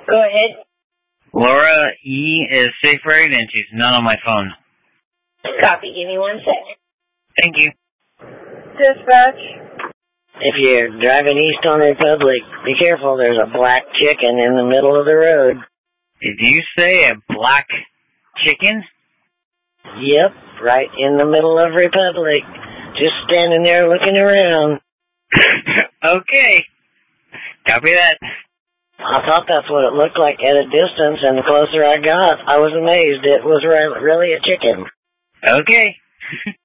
Go ahead. Laura E. is safe ride, and she's not on my phone. Copy. Give me 1 second. Thank you. Dispatch. If you're driving east on Republic, be careful. There's a black chicken in the middle of the road. Did you say a black chicken? Yep, right in the middle of Republic. Just standing there looking around. Okay. Copy that. I thought that's what it looked like at a distance, and the closer I got, I was amazed. It was really a chicken. Okay.